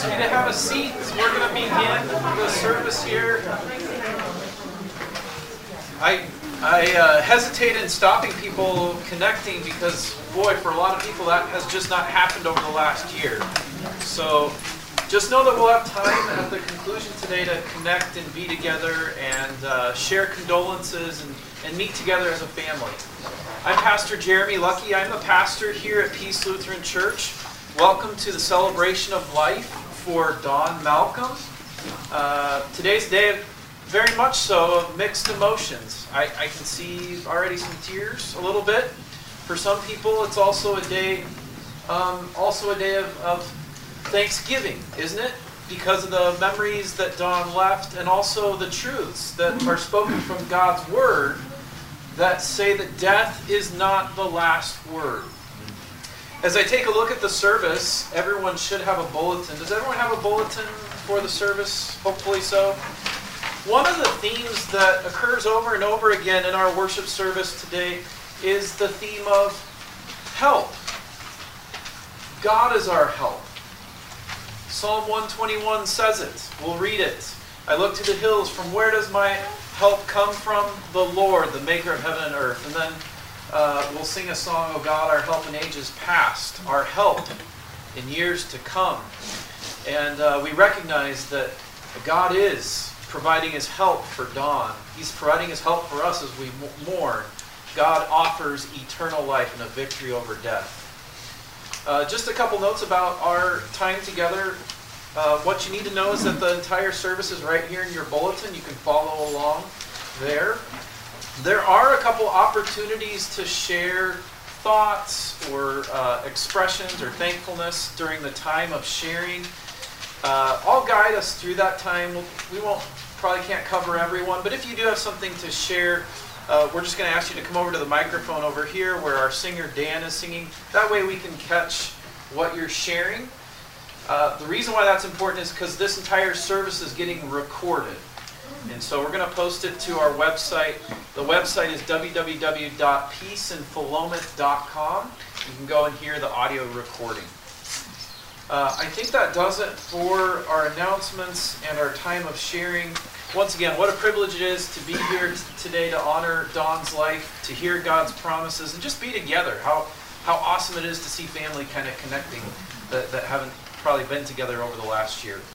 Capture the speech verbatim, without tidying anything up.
you to have a seat. We're going to begin the service here. I I uh, hesitate in stopping people connecting because, boy, for a lot of people that has just not happened over the last year. So just know that we'll have time at the conclusion today to connect and be together and uh, share condolences and, and meet together as a family. I'm Pastor Jeremy Lucky. I'm the pastor here at Peace Lutheran Church. Welcome to the celebration of life for Don Malcolm. Uh, today's a day of very much so of mixed emotions. I, I can see already some tears a little bit. For some people, it's also a day, um, also a day of, of Thanksgiving, isn't it? Because of the memories that Don left and also the truths that are spoken from God's Word that say that death is not the last word. As I take a look at the service, everyone should have a bulletin. Does everyone have a bulletin for the service? Hopefully so. One of the themes that occurs over and over again in our worship service today is the theme of help. God is our help. Psalm one twenty-one says it. We'll read it. I look to the hills. From where does my help come from? The Lord, the maker of heaven and earth. And then uh, we'll sing a song, O God, our help in ages past, our help in years to come. And uh, we recognize that God is providing his help for Don. He's providing his help for us as we mourn. God offers eternal life and a victory over death. Uh, just a couple notes about our time together. Uh, what you need to know is that the entire service is right here in your bulletin. You can follow along there. There are a couple opportunities to share thoughts or uh, expressions or thankfulness during the time of sharing. Uh, I'll guide us through that time. We won't, probably can't cover everyone, but if you do have something to share, uh, we're just going to ask you to come over to the microphone over here where our singer Dan is singing. That way we can catch what you're sharing. Uh, the reason why that's important is because this entire service is getting recorded. And so we're going to post it to our website. The website is w w w dot peace in philomath dot com. You can go and hear the audio recording. Uh, I think that does it for our announcements and our time of sharing. Once again, what a privilege it is to be here t- today to honor Don's life, to hear God's promises, and just be together. How how awesome it is to see family kind of connecting that, that haven't probably been together over the last year.